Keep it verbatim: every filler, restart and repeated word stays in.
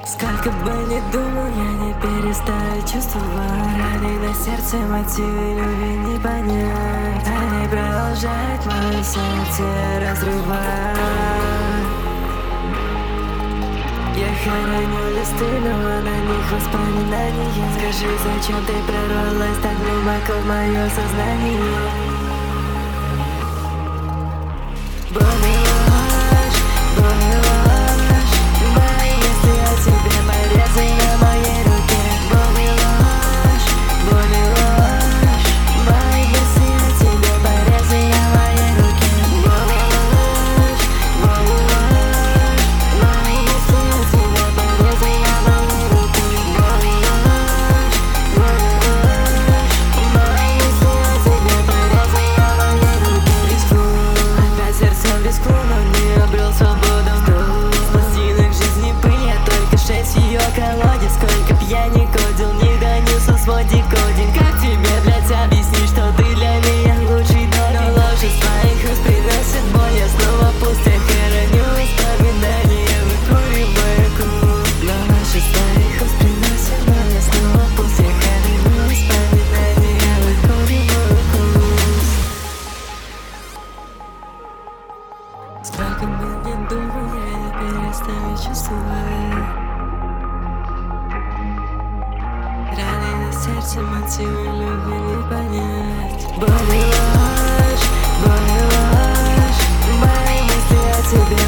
Сколько бы ни думал, я не перестаю чувствовать раны на сердце, мотивы любви не понять. Они продолжают мое сердце разрывать. Я хороню листы, но на них воспоминания. Скажи, зачем ты прорвалась так глубоко в мое сознание? Боль и ложь, боль и ложь, мои мысли о тебе порезы на моей руке. Боль и ложь, боль и ложь, мои мысли о тебе порезы на моей руке. Боль и ложь, боль и ложь, мои мысли о тебе порезы на моей руке. Боль и ложь, боль и ложь, мои мысли о тебе порезы на моей руке. Рискую, опять сердцем рискну, но не обрел свободу. С пластинок жизни пыль, я только шесть в ее колоде. Сколько б я ни кодил, не донесу свой декодинг. Как тебе, блять, объяснить, что ты для меня лучший дорог? Но ложь из твоих уст приносит боль, я снова пустя хороню воспоминания, выкуриваю курю. Но ложь из твоих уст приносит боль, я снова пустя хороню воспоминания, выкуриваю курю. Сколько бы ни думал, я не перестаю чувствовать раны на сердце, мотивы любви не понять. Боль и ложь, боль и ложь, мои мысли о тебе